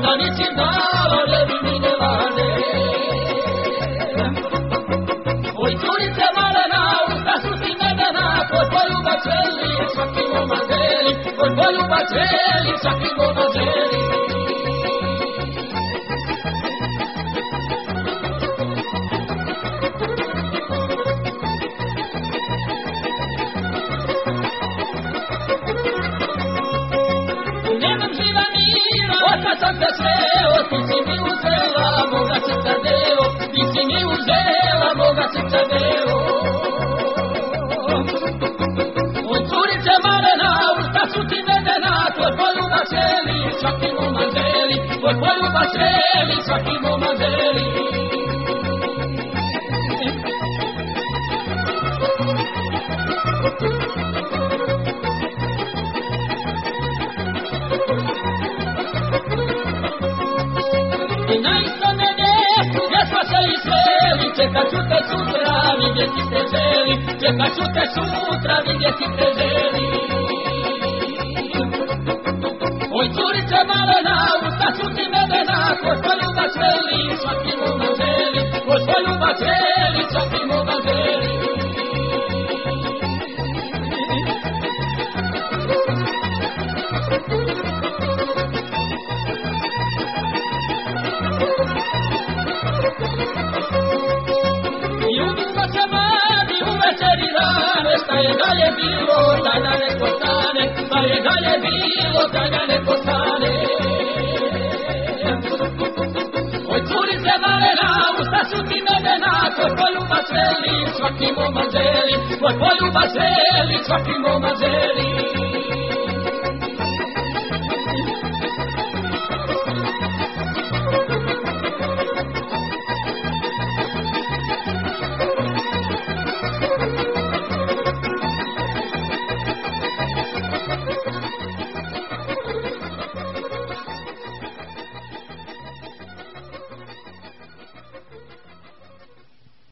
da nisi dala, ne bi mi ne lane. Oj, curice malena, usta su ti medena, kod poljuba čeli, svaki momak želi, kod poljuba čeli, svaki momak želi. Nemam živa mira, otac sam te sreo, ti si mi uzela, moga srca deo, ti si mi uzela, moga srca deo. Oj, curice malena, usta su ti medena, tvoj poljubac želi, svaki momak želi, tvoj poljubac želi, svaki momak želi. I na istome mjestu gdje smo se i sreli, čekat ću te sutra, vidjeti te želi, čekat ću te sutra, vidjeti te želi. Oj, curice malena, usta su ti medena, tvoj poljubac želi, svaki momak želi, tvoj poljubac želi, svaki momak želi. Ljubimo se mladi u večeri rane, šta je dalje bilo, taj da ne postane, šta je dalje bilo, taj da ne postane. Oj, curice malena, usta su ti medena, tvoj poljubac želi, svaki momak želi, tvoj poljubac želi, svaki momak želi.